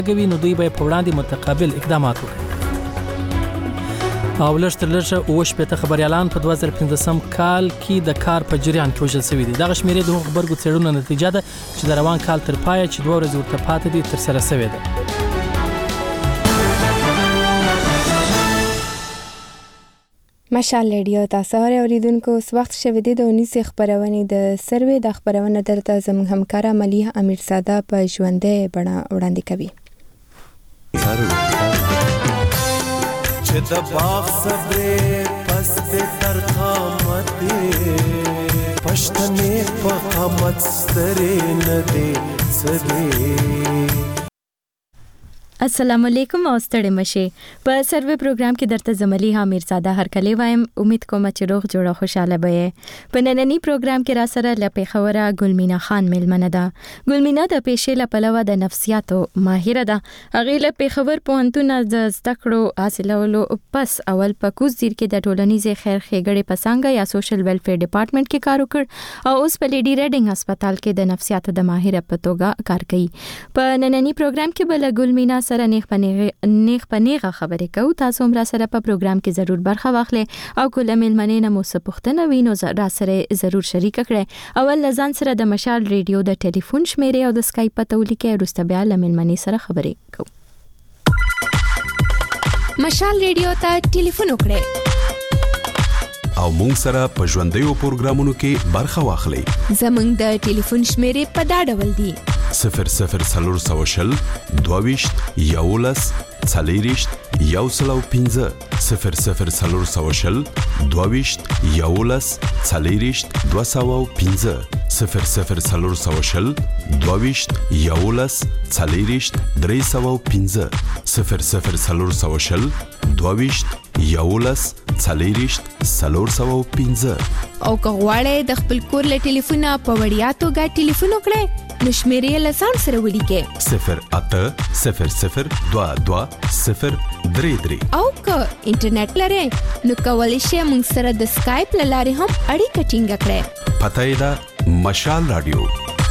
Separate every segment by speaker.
Speaker 1: کوي نو دوی به په وړاندې متقابل اقدامات وکړي. او لږ تر لږه 80 خبريالان په 2015 کال کې د کار په جریان کې وژل شوي دي. دغه شمیرې د هغو غبرګو څېړنو نتیجه ده چې د روان کال تر پایه چې 2 ورځې ورته پاتې دي ترسره شوې ده.
Speaker 2: مشال ریډیو تاسو اوریدونکو اوس وخت شوه د 19 خبرونه د سروې د خبرونه درته زموږ همکار مليح امیرزاده په ژوندې بڼه وړاندې کوي.
Speaker 3: چې د باغ صبرې پس به تر قامت پښتنې په قامت سترې نه دي سدي.
Speaker 4: السلام علیکم او ستړي مشه. په سروې پروګرام کې درته زملي امیرزاده هر کله وایم. امید کوم چې روغ جوړه خوشاله به. په نننی پروګرام کې را سره لپاره خبره ګلمینا خان ملمنه ده. ګلمینا د پیښې لپاره د نفسیاتو ماهره ده. هغه لپاره خبر پوهنتون د زده کړو حاصلولو پس اول په کوزیر کې د ټولنیزې خیر ښېګړې پسانګه یا سوشل ویلفیر ډپارټمنټ کې کار وکړ او اوس په لیډي ریډینګ هسپتال کې د نفسیاتو د ماهره په توګه کار کوي. په نننی پروګرام کې بل ګلمینا سره نیغ پنیغه خبرې کوو. تاسو هم را سره په پروګرام کې ضرور برخه واخلئ او کوله ملمنې نه مو څه پوښتنه وي نو را سره ضرور شریک کړئ. اول لزان سره د مشال ریډیو د ټلیفون شمیرې او د اسکایپ پته ولیکئ. وروسته بیا له ملمنې سره خبرې کوو.
Speaker 2: مشال ریډیو ته ټلیفون وکړئ
Speaker 5: او مونږ سره په ژوندیو پروګرامونو کې برخه واخلئ.
Speaker 2: زموږ د ټلیفون شمیرې په دا ډول دي:
Speaker 5: 00 22 11 40 105 00 22 11 40 205 00 22 11 40 305 00 22 11 40 305.
Speaker 2: او که غواړئ د خپل کور له ټلیفونه په وړیا توګه ټلیفون وکړئ نو شمیرې له ځان سره ولیکئ
Speaker 5: 0800220333.
Speaker 2: او که انټرنیټ لرئ نو کولی شئ موږ سره د اسکایپ له لارې هم اړیکه ټینګه کړئ.
Speaker 5: پته یې ده مشال رادیو.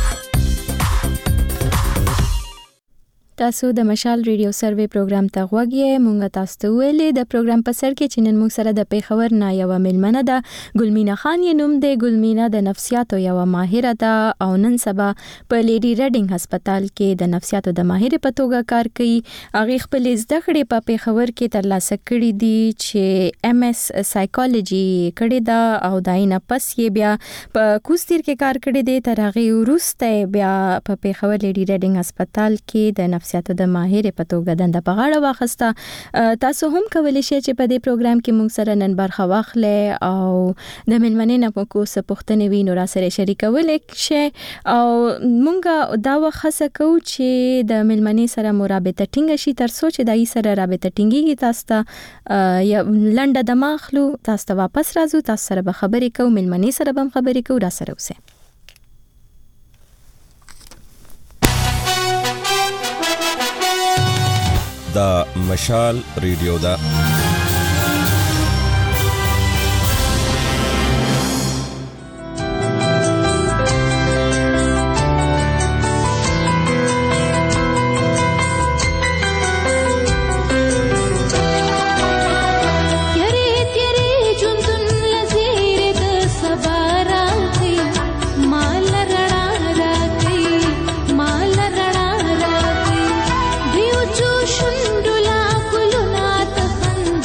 Speaker 4: تاسو د مشال ریډیو سروې پروګرام ته غوږی. مونږ تاسو ته ویلې د پروګرام په سر کې چې نن موږ سره د پیښور نه یو ملمنه ده. ګلمینا خان یې نوم دی. ګلمینا د نفسیاتو یو ماهره ده او نن سبا په لیډي ریډینګ هسپتال کې د نفسیاتو د ماهره په توګه کار کوي. هغه خپل زده کړې په پیښور کې ترلاسه کړې دي چې MS سایکولوژي کړې ده او داینه پس یې بیا په کوستیر کې کار کړی دی. تر هغه وروسته بیا په پیښور لیډي ریډینګ هسپتال کې د نفسیاتو د ماهر په توګه دنده په غاړه واخسته. تاسو هم کولی شئ چې په دې پروګرام کې موږ سره نن برخه واخلئ او د ملمنې نه په کو څه پوښتنې وي نو را سره شریکولی شئ او موږ دا وخصه کوو چې د ملمنې سره مو رابطه ټینګه شي تر څو چې دای سره رابطه ټینګیږي. تاسو ته یا لنډه د ماخلو تاسو ته واپس راځو. تاسو سره به خبرې کوو. ملمنې سره به خبرې کوو. را سره اوسئ.
Speaker 6: دا مشال ریډیو دا
Speaker 7: شنډولا ګلونه ته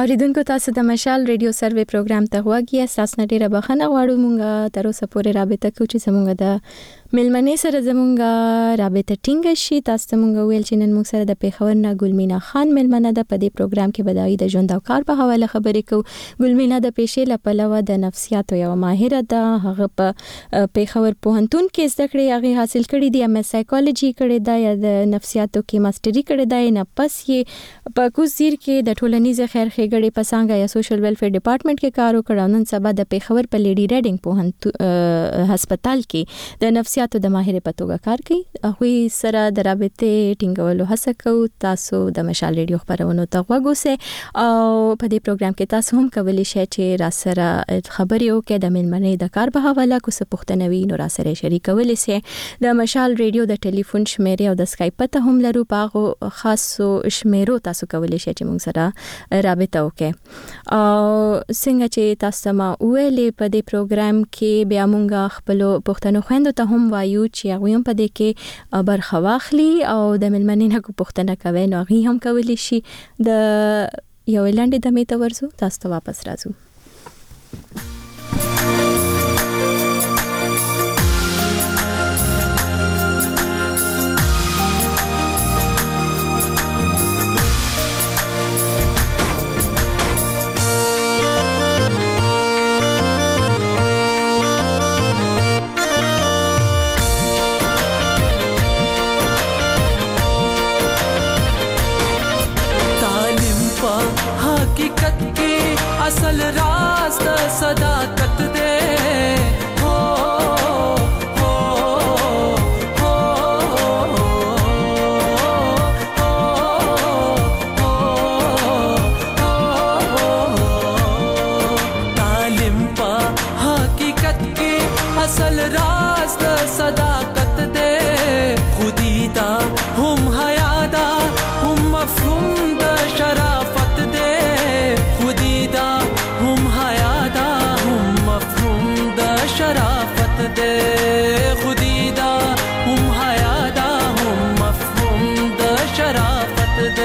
Speaker 4: اوریدونکو تاسو د مشال ریډیو سروې پروګرام ته غواړئ اساس نډیره بخنه غواړو مونږه تر اوسه پورې رابطه کوو چې زمونږ د ملمنې سره زمونږه رابطه ټینګه شي. تاسو ته مونږ ویل چې نن مونږ سره د پیښور نه ګلمینا خان ملمنه ده. په دې پروګرام کې بدایي د ژوند او کار په حواله خبرې کوو. ګلمینا د پیښې له پلوه د نفسیاتو یو ماهره ده. هغه په پیښور پوهنتون کې زده کړې هغه حاصل کړې دي. ام سایکولوژي کړې ده یا د نفسیاتو کې ماستري کړې ده. نه پس یې په کوزیر کې د ټولنیز خیر ښېګړې په څانګه یا سوشل ویلفیر ډپارټمنټ کې کار وکړ. نن سبا د پیښور په لیډي ریډینګ پوهنتون هسپتال کې د نفسیاتو د ماهر په توګه کار کوي. هغه سره د رابطې ټینګولو هڅه کوي. تاسو د مشال ریډیو خبرونو ته غوږ اوسئ او په دې پروګرام کې تاسو هم کولی شئ چې را سره خبرې وکړئ د ملمنې د کار په حواله کو څه پوښتنه وي نو را سره شریکولی شئ. د مشال ریډیو د ټلیفون شمیرې او د اسکایپ پته هم لرو. په خاصو شمیرو تاسو کولی شئ چې موږ سره رابطه وکړئ. او څنګه چې تاسو ما ویلې په دې پروګرام کې بیا موږ خپل پوښتنو خويندو ته هم وایو چې هغه هم په دې کې برخه واخلي او د ملمنې نه کو پوښتنه کوي نو هغه هم کولی شي. د یو لاندې د میته ورزو تاسو ته واپس راځو.
Speaker 3: असल राज द सदाकत दे हो हो हो तालिम पा हकीकत की असल राज द सदाकत दे खुदीदा हम हयादा हम मफहूम द शराफत दे खुदीदा हम हयादा हम मफहूम द शराफत दे खुदीदा हम हयादा हम मफहूम द शराफत दे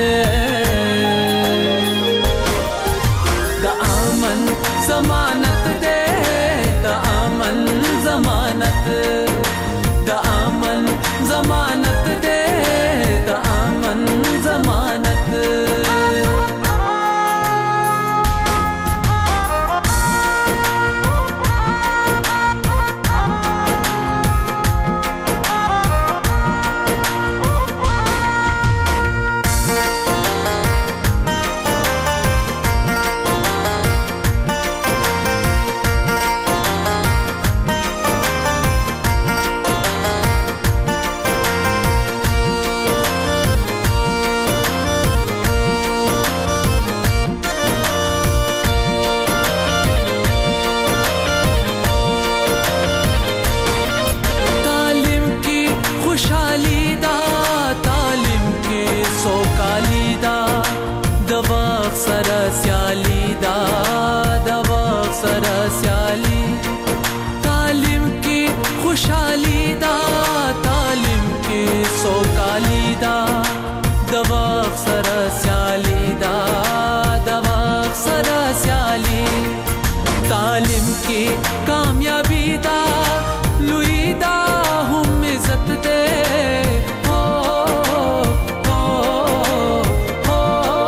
Speaker 3: द आमन जमानत दे द आमन जमानत द आमन जमानत दे द आमन जमानत तालिम की कामयाबी दा लुईदा हम इज्जत दे हो हो हो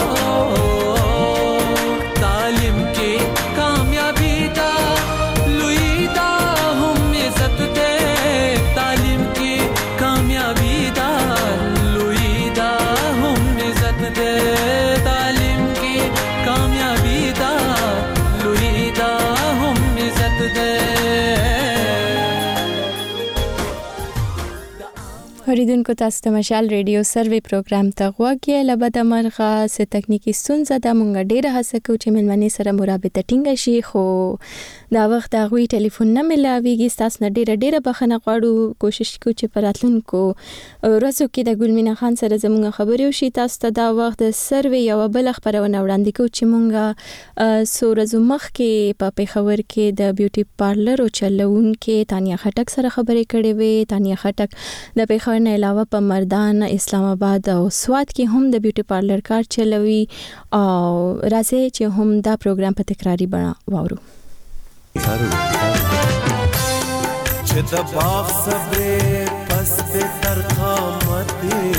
Speaker 3: तालिम की कामयाबी दा लुईदा हम इज्जत दे तालिम की कामयाबी दा लुईदा हम इज्जत दे तालिम की कामयाबी दा लुईदा
Speaker 4: اوریدونکو تاسو ته مشال ریډیو سروې پروګرام ته غوږی لبد مرغه سه تکنیکی ستونزه د مونږ ډیره هڅه کوو چې ملمنې سره مرابطه ټینګه شي خو دا وخت هغوی ټلیفون نه ملاویږي. تاسو نه ډیره بخښنه غواړو. کوشش کوو چې په راتلونکو ورځو کې د ګلمینا خان سره زموږ خبرې وشي. تاسو ته دا وخت د سروې یو بل خبرونه وړاندې کوو چې مونږ څو ورځې مخکې په پیښور کې د بیوټي پارلر او چلونکو تانیا خټک سره خبرې کړې وې. تانیا خټک د پیښور نه علاوه په مردان اسلام آباد او سوات کې هم د بیوټي پارلر کار چلوي او راځي چې هم دا پروګرام په تکراری بڼه واورو.
Speaker 3: چې د باغ صبرې پس د ترخامت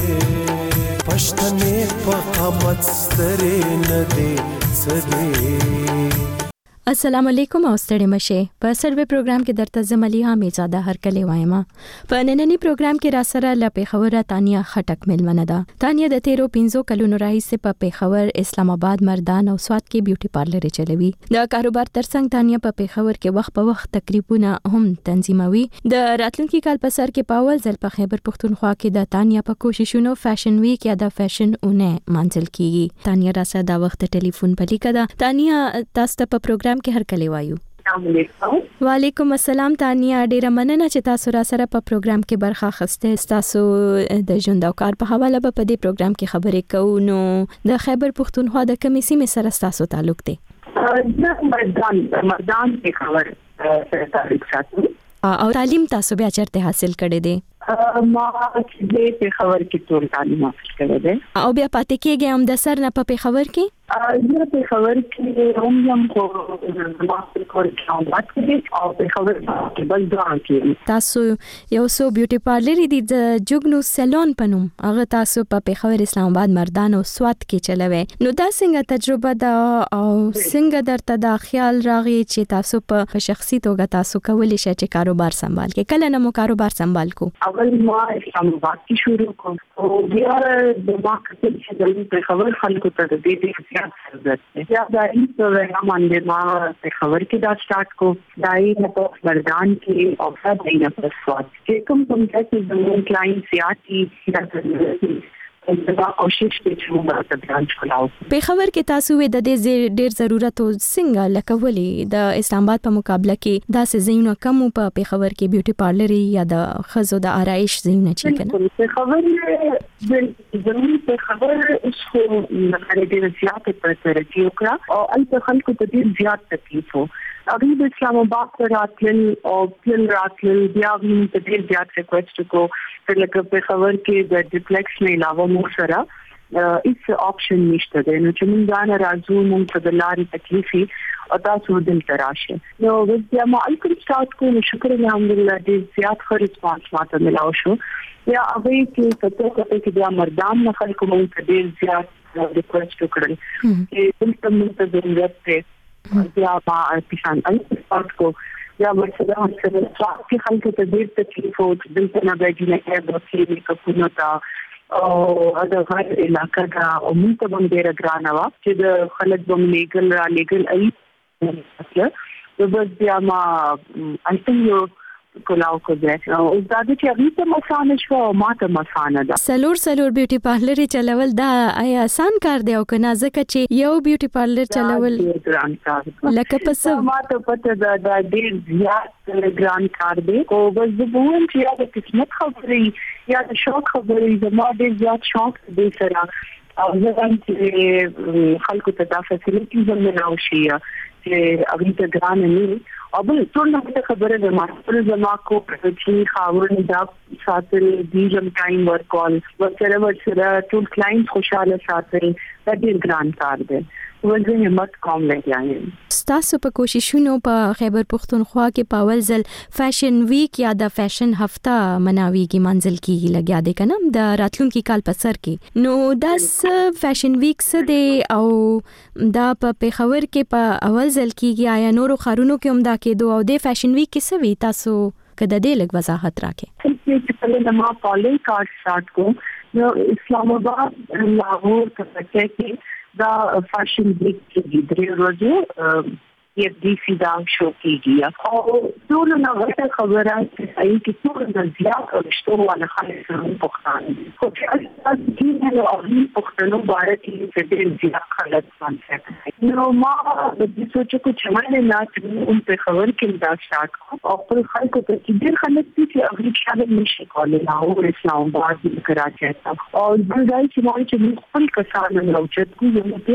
Speaker 3: پښتنې په قامت سترې نه دي سدي.
Speaker 4: السلام علیکم او ستړي مشه. په سروې پروګرام کې درته زملی حمیدزاده هر کله وایم. په نننی پروګرام کې را سره ل پیښور تانیا خټک ملمنه ده. تانیا د 13-15 کلونو راهیسې په پیښور، اسلام آباد، مردان او سوات کې بیوټي پارلر چلوي. د کاروبار ترڅنګ تانیا په پیښور کې وخت په وخت تقریبونه هم تنظیموي. د راتلونکي کال په سر کې په اول ځل په خیبر پښتونخوا کې د تانیا په کوششونو فیشن ویک یا د فیشن اونه منځل کیږي. تانیا را سره دا وخت ټلیفون په لیکه ده. تانیا تاسو ته په پروګرام کې هر کله وایو. وعلیکم السلام تانیا، ډیره مننه چې تاسو را سره په پروګرام کې برخه اخیسته. تاسو د ژوند او کار په حواله په دې پروګرام کې خبرې کوو. نو د خیبر پښتونخوا د کومې سیمې سره تاسو تعلق دی؟
Speaker 7: مردان کې خبر سره تعلق ساتو.
Speaker 4: او تعلیم تاسو بیا چیرته حاصل کړی دی؟
Speaker 7: ما چې په خبر کې ټول تعلیم حاصل کړی دی.
Speaker 4: او بیا پاتې کېږم د سر نه په خبر کې؟
Speaker 7: زه په خبر کې هم کو ماستر کورس کوم او په خبر کې بل ځان کې
Speaker 4: تاسو یو سو بیوټي پارلر دی د جوګنو سالون پنوم هغه تاسو په پیښور، اسلام آباد، مردان او سوات کې چلوي. نو دا څنګه تجربه ده او څنګه درته دا خیال راغی چې تاسو په شخصي توګه تاسو کولی شئ چې کاروبار سمبال کې؟ کله نه مو کاروبار سمبال کو؟
Speaker 7: اول ما اسلام آباد کې شروع کوم او بیا د مارکیټ چې د خبر خلکو ته د دې یا دای په باندې ما په خبر کې دا سٹارټ کو دای په مردان کې او دای نه په سوات کې کوم چې د کلاینټ سیاتی دا کوشش کوي چې موږ ته برانچ کلاو.
Speaker 4: په خبر کې تاسو د دې ډېر ضرورت او څنګه لکولې د اسلام آباد په مقابله کې دا سيزونه کم په خبر کې بیوټي پارلر یا د خزو د آرایش زینه چي کنه
Speaker 7: په خبر ضروري په خبر اوس خو د زیات په ترجیح وکړه او البته خلکو ته ډېر زیات تکلیف وو. اغه د اسلام آباد راتل او پلن راتل بیا هم ته ډېر زیات ریکوست کو لکه په خبر کې د ډیپلیکس نه علاوه مو سره هیڅ آپشن نشته دی. نو چې موږ نه راځو موږ ته د لارې تکلیفي او تاسو دل تراشه. نو بیا ما الکل سٹارټ کوم شکر الحمدلله ډېر زیات ښه ریسپانس ماته ملاو شو. یا هغه کې کته چې بیا مردان نه خلکو موږ ته ډېر زیات ریکوست وکړل چې دلته موږ ته ضرورت دی بیا ما پېښان سٹارټ کو یا ورسره چې خلکو ته ډېر تکلیف او دلته نه باندې نه د کلینیک په نوتا او دا غیر علاقہ دا او موږ ته باندې راغرانا وا چې د خلک بم لیګل ای نو بس بیا ما انتم یو کلاو کو ځه او دا چې هغه ته مسانه شو او ماته مسانه ده.
Speaker 4: سلور بیوټي پارلر چلول دا آیا آسان کار دی او کنه ځکه چې یو بیوټي پارلر چلول
Speaker 7: ګران کار
Speaker 4: لکه پس
Speaker 7: ماته پته دا ډېر زیات ګران کار دی او بس د بوون چې یا د قسمت خبرې یا د شوق خبرې زما ډېر زیات شوق دی سره او زه چې خلکو ته دا فیسیلیټیز ملو شي چې هغه ته ګران نه او بل ټول نه خبره ده ما پر زما کو چې خاورن دا ساتل دی جم ټایم ورکول ورسره ټول کلاینټ خوشاله ساتل دا ډېر ګران کار دی. ولې همت کوم لګیایم
Speaker 4: تاسو په کوششونو په خیبر پښتونخوا کې په اول ځل فیشن ویک یا د فیشن هفته مناويږي منځل کیږي لګیا دی کنه د راتلونکي کال په سر کې. نو دا فیشن ویک څه دی او دا په پیښور کې په اول ځل کیږي آیا نورو خارونو کې هم دا کېدو او د فیشن ویک کې څه وی تاسو کده دې لږ وضاحت راکې؟
Speaker 7: چې کله ما پالي کارت سٹارټ کو نو اسلام آباد لاهور کې دا فیشن ویک کې درې ورځې یې د سیدا شو کېږي او ټول نو غوښته خبره چې چې ټول د زیات رښتو ولا خالص پښتون خو چې تاسو کې نو اړین پښتنو باره کې چې زیات خلک څنګه نو ما د دې سوچ کو چې ما نه چې په خبر کې دا شاک او پر خلکو ته چې ډېر خلک چې اغلی شامل نشي کولای او اسلام آباد کې کراچي او بل ځای چې ما چې خپل کسان نو چې کوم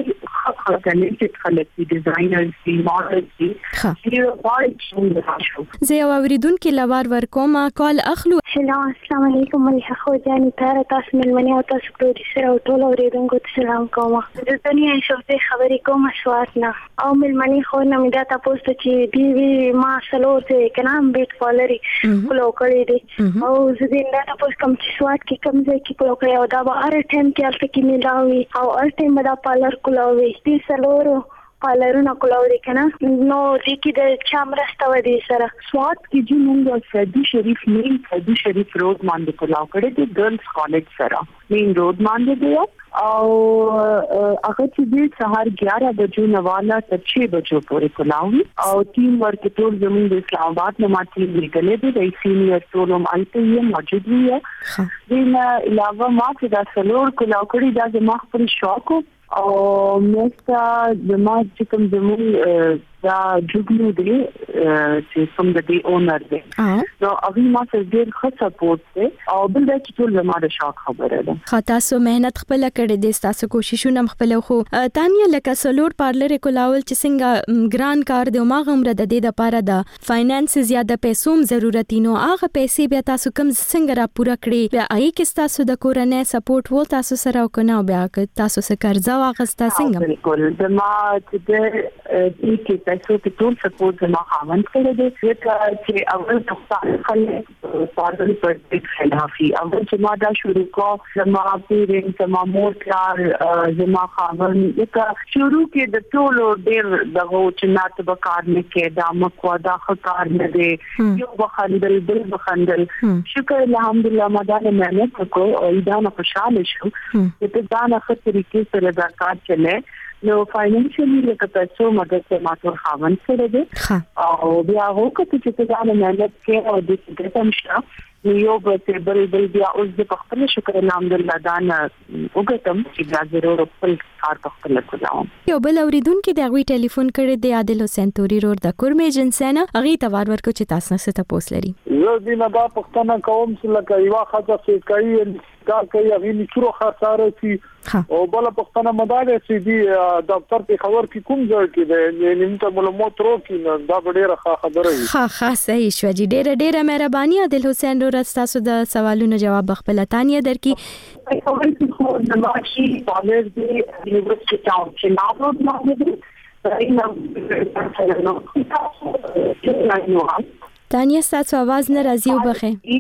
Speaker 7: خلک ټیلنټډ خلک دي ډیزاینرز دي ماډلز دي چې وايي چې راشو
Speaker 4: زه یو اوریدونکو لوار ورکوم کال اخلو.
Speaker 8: هلو السلام علیکم مليحه خو جاني تاسو ملمنه او تاسو پروډوسر او ټول اوریدونکو ته سلام کوم. د دنیا شوته خبرې کوم شواتنا او ملمنه خو نه مې دا تاسو ته چې دی وی ما سلور ته کنام بیت فالري کولو کړی دي او زه دا تاسو کوم چې شوات کې کوم ځای کې کولو کړی او دا به هر ټیم کې الته کې ملاوي او هر ټیم دا پالر کولوي دي سلور پالرونه کولوري کنه نو د کې د چامرسته ودی سره سوات کې چې موږ سعدي شریف مین سعدي شریف روډ باندې کولاو کړی دی ګرلز کالج سره مین روډ باندې دی او هغه چې د سهار 11 بجو نواله تر 6 بجو پورې کولاوي او ټیم ورک ټول زموږ د اسلام آباد نه ماتي لګلې دي د سینیئر ټولم الته یې موجود وي دینه علاوه ما چې دا سلور کولاو کړی دا د مخ شوق او مستا د ما چې کوم زموږ دا جوګلو دی چې کوم د دی اونر دی نو اوی ما سره ډیر ښه سپورټ دی او بل دا چې ټول زموږ شاک خبره ده.
Speaker 4: خاطر سو مهنت خپل کړې دي تاسو کوششونه خپل خو تانیا لکه سلور پارلر کولاول چې څنګه ګران کار دی ما غمره د دې لپاره د فاینانس زیاده پیسوم ضرورتینو هغه پیسې بیا تاسو کوم څنګه را پوره کړی بیا ای کې تاسو د کورنۍ سپورټ وو تاسو سره وکنه بیا تاسو سره قرضه واغستا څنګه
Speaker 7: بالکل د ما چې د پیسو کې ټول سپورټ زما خاوند کړی دی چې اول تخصص خلک پارلر پر دې خلافي اول چې ما دا شروع کو زما پیرین زما مور کار زما خاوند یکه شروع کې د ټول ډیر دغه چې نات بکار نه کې دا مکو دا خکار نه دی یو بخندل بل بخندل شکر الحمدلله ما دا مهنت وکړ او دا نه خوشاله شو چې دا نه ښه طریقې سره دا کار چلے نو فاینانشلی لکه پیسو مدد ته ماته خاوند سره دی او بیا وکړه چې دا نه مهنت کې او د دې تمشه یو به بل بیا اوس د خپل شکر الحمدلله دا نه وګتم چې دا ضرور خپل کار خپل کوم.
Speaker 4: یو بل اوریدونکو د غوي ټلیفون کړی دی عادل حسین توري روډ د کورمې جنسنه هغه توار ورکو چې تاسو نه ست پوس لري.
Speaker 9: زه دینه دا پښتنه کوم چې لکه یو خاطر چې کوي دا کوي هغه نشرو خساره شي او بل پښتنه مدارې چې دی دفتر کې خبر کې کوم ځای کې دی نیم ته معلومات ورکړي دا ډیره خبره وي.
Speaker 4: ها صحیح شو جی ډیره مهرباني عادل حسین روډ تاسو د سوالونو جواب خپل تانیه درکې
Speaker 7: اول خو د ماشي کالج دی یونیورسيټي ټاون چې ناروډ باندې
Speaker 4: تانیه تاسو आवाज نه راځي وبخه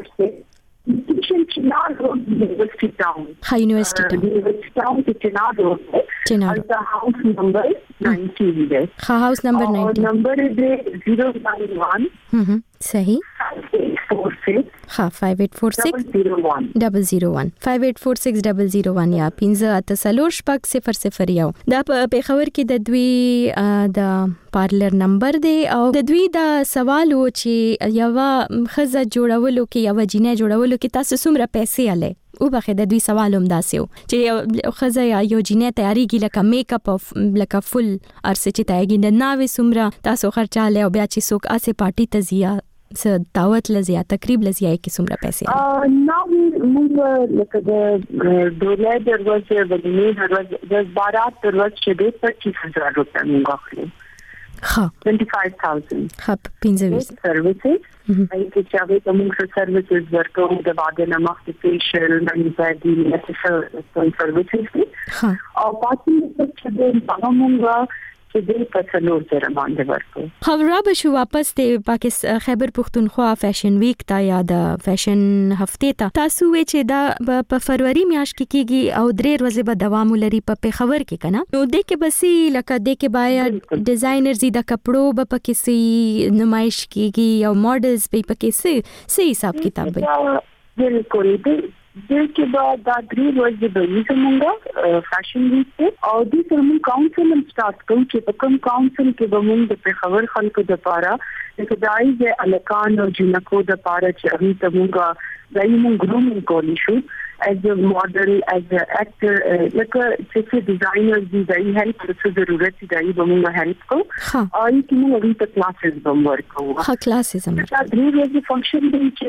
Speaker 7: University Town.
Speaker 4: High University Town.
Speaker 7: University Town to Chenado. The house number 19 there.
Speaker 4: House number 19.
Speaker 7: Number is 091.
Speaker 4: सही
Speaker 7: 5846
Speaker 4: हाँ 5846 001 5846 या पिंजा तसलोर शपक 00 یو دا په خبر کې د دوی د پارلر نمبر دی او د دوی دا سوال و چې یو خزه جوړولو کې یو جینې جوړولو کې تاسو څومره پیسې اله او بخې د دوی سوال هم داسې و چې خزه یو جینې تیاری کې لکه میک اپ او لکه فل ارسه چې تایګي د ناوې څومره تاسو خرچاله او بیا چې څوک اسه پارټي ته زیات دعوت لزیا تقریب لزیا کې څومره پیسې
Speaker 7: نو موږ لکه د دولت دروازه باندې د بارات دروازه چې د 25000 روپیا موږ اخلو
Speaker 4: ها
Speaker 7: 25000
Speaker 4: ها پینځه
Speaker 7: سرویسز چې هغه موږ سرویسز ورکو د باندې نمخ فیشل منځدي نسل سرویسز
Speaker 4: ها
Speaker 7: او پاتې چې د پامونګه چې د پسلور سره باندې ورکو.
Speaker 4: خبره به شو واپس د پاکستان خیبر پختونخوا فیشن ویک تا یا د فیشن هفته ته تاسو وی چې دا په فروری میاشت کې کیږي او 3 ورځې به دوام لري په خبر کې کنه نو د کې بسي لکه د کې باید ډیزاینرز د کپړو په پکې سي نمائش کیږي او ماډلز په پکې سي حساب کتاب به
Speaker 7: بالکل دغه بعد دا 3 ورځې به زمونږه فیشن ویک او د سرمن کونسل سٹارټ کوم چې په کوم کونسل کې به موږ په خبر خلکو د پاره چې دای د الکان او جنکو د پاره چې هغه ته موږ دایمون ګرومینګ کولی شو as a model as an actor لکه چې ډیزاینر دی دای هیلپ څه ضرورت دی دای به موږ هیلپ کو او چې موږ ته کلاسز به ورکو
Speaker 4: ها کلاسز هم
Speaker 7: دا 3 ورځې فنکشن دی چې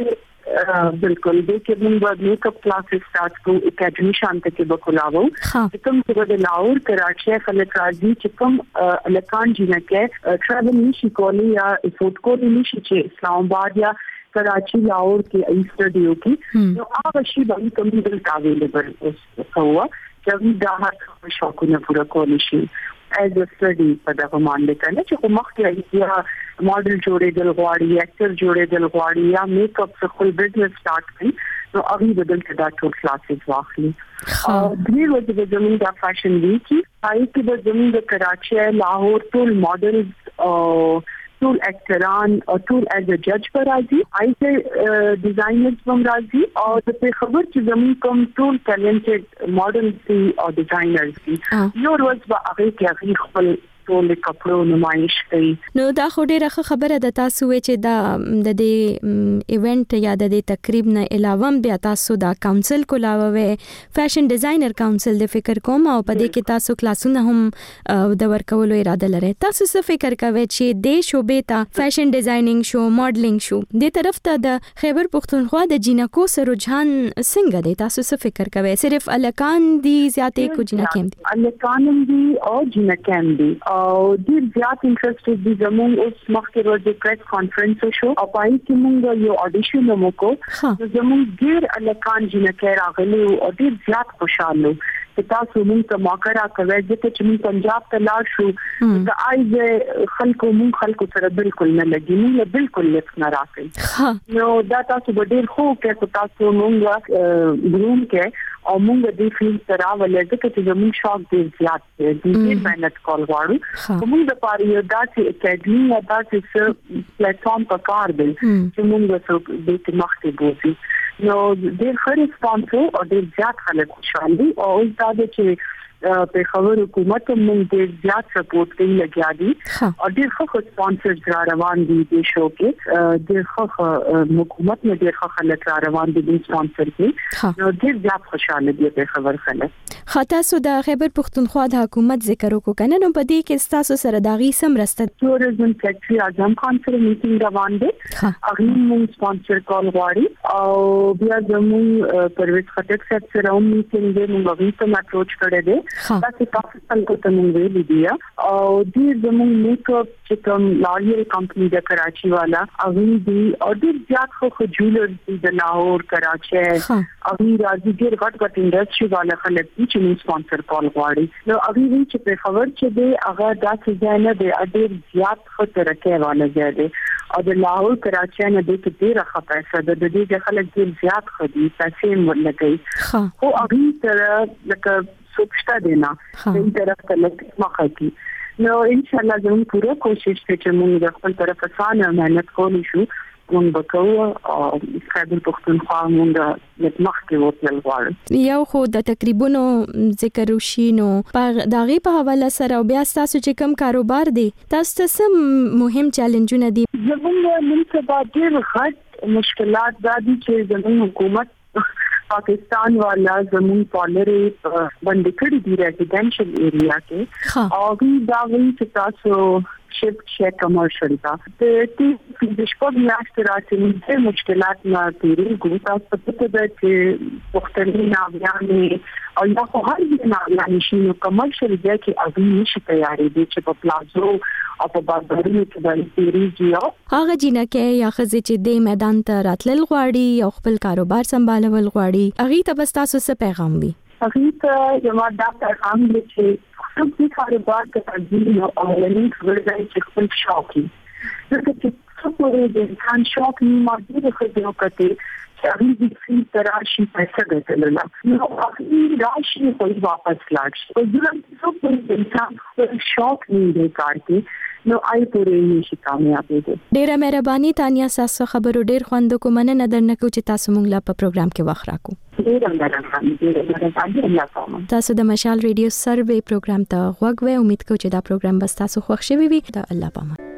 Speaker 7: بالکل د کې موږ میک اپ کلاسز سٹارټ کو اکیډمي شانته کې بکولاو کوم چې د لاهور کراچي خلک راځي چې کوم الکان جنکه ټریول نشي کولی یا افورد کولی نشي چې اسلام آباد یا کراچي لاهور کې ایسټډیو کې نو هغه شی باندې کوم دل اویلیبل اوس هوا چې دا هغه شوقونه پوره کولی شي as a study په دغه باندې کنه چې مخکې یا ماډل جوړېدل غواړي اکټر جوړېدل غواړي یا میک اپ څخه خپل بزنس سٹارټ کړي نو هغه بدل کړه دا ټول کلاسز واخلي او دې وجه د زموږ د فیشن ویک پای کې د زموږ د کراچي لاهور ټول ماډلز او ټول اکټران او ټول ایز ا جج پر راځي ایسه ډیزاینرز هم راځي او د خبر چې زموږ کوم ټول ټیلنټډ ماډلز او ډیزاینرز دي یو ورځ به هغه کې خپل ټول کپړو نمایش کوي
Speaker 4: نو دا خو ډیره خبره ده تاسو چې دا د دې ایونت یا د دې تقریب نه علاوه بیا تاسو دا کونسل کولاوي فیشن ډیزاینر کونسل د فکر کوم او په دې کې تاسو کلاسونه هم د ورکولو اراده لرئ تاسو څه فکر کوئ چې د شوبې ته فیشن ډیزاینینګ شو ماډلینګ شو د طرف ته د خیبر پښتونخوا د جینکو سره رجحان څنګه دی تاسو څه فکر کوئ صرف الکان دي زیاتې کو جینکې دي
Speaker 7: الکان دي او جینکې دي او ډیر زیات انټرست دي زموږ اوس مخکې ورځ پریس کانفرنس شو او پای کې موږ یو اډیشن وکړو زموږ ډیر الکان جنکه راغلي او ډیر زیات خوشاله چې تاسو موږ ته موقع راکوي چې موږ پنجاب ته لاړ شو د آیز خلکو سره بالکل نه لګي موږ بالکل لفت نه راکې نو دا تاسو ډیر خو کې تاسو موږ ګروم کې او موږ د فیلډ سره ولې چې زموږ شوق ډیر زیات دی ډیر مهنت کول غواړو موږ د پاره یو داسې اکیډمي یا داسې پلیټ فارم په کار دی چې موږ څو د مخته بوزي نو ډیر ښه ریسپانس او ډیر زیات خلک خوشاله دي او دا چې په خبر حکومت موږ ډیر زیات سپورټ کوي لګیا دي او ډیر ښه سپانسرز را روان دي د شو کې ډیر ښه حکومت نه ډیر ښه خلک را روان دي د سپانسر کې نو ډیر زیات خوشاله دي په خبر خلک
Speaker 4: خاطر سو د خیبر پښتونخوا د حکومت ذکر وکړو کنه نو په دې کې تاسو سره داغي سم رسته
Speaker 7: ټوریزم سیکرټری اعظم خان سره میټینګ روان دي هغه موږ سپانسر کول غواړي او بیا زموږ پرویز خټک سره هم میټینګ دی موږ هغه ته اپروچ کړی دی تاسو تاسو ته موږ ویلي دي او دې زموږ میک اپ چې کوم لاریر کمپنی د کراچي والا هغه دي او ډیر زیات خو جولرز دي د لاهور کراچي هغه راځي ډیر غټ انډستری والا خلک چې موږ سپانسر کول غواړي نو هغه وی چې په خبر چې دی هغه داسې ځای نه دی ډیر زیات خو ترکه والا ځای دی او د لاهور کراچي نه د ډیر ښه پیسې د دې خلک ډیر زیات خدي پیسې ورلګي او هغه سره لکه سوچتا دینا این طرف ته لکه مخه کی نو ان شاء الله زموږ پوره کوشش کوي چې موږ خپل طرف اسانه مهنت کولی شو موږ وکړو او خیبر پښتونخوا موږ مخکې وتل غواړو
Speaker 4: یو خو د تقریبونو ذکر وشي نو په داغي په حواله سره او بیا تاسو چې کوم کاروبار دی تاسو څه مهم چیلنجونه دي
Speaker 7: زموږ نن سبا ډېر غټ مشکلات دي چې زموږ حکومت پاکستان والا زمون پالری بند کړی دی ریزیډنشل ایریا کې او دا وی چې تاسو شفت شي کمرشل دا د دې شپږ میاشتې راځي مشکلات نه تیری ګو تاسو په دې چې وختي ناویانې او یا خو هر دې ناویانې شي نو کمرشل ځای کې اغي نشي تیاری دي چې په پلازو او په بازارونو کې باندې تیریږي
Speaker 4: هغه جنکه یا خزه چې د میدان ته راتلل غواړي او خپل کاروبار سمبالول غواړي اغي ته بس تاسو څه پیغام وي
Speaker 7: اغي ته یو دا پیغام دی چې خپل کاروبار ته ترجیح او لنډ ورځي چې خپل شوقي ځکه چې څوک د انسان شوق نه ماده خو کوي هغه دې تراشي پیسې ګټلل نو هغه راشي خو واپس لاړ شي او ځکه څوک انسان خپل شوق نه کار کوي نو آی پورې نشي کامیابې دي
Speaker 4: ډیره مهرباني تانیا تاسو خبرو ډیر خوند کوم نه درنکو چې تاسو مونږ لا په پروګرام کې وخت راکو
Speaker 7: ډیره مهرباني
Speaker 4: تاسو د مشال ریډیو سروې پروګرام ته غوږ وې امید کوم چې دا پروګرام بس تاسو خوښ شوي وي د الله پامان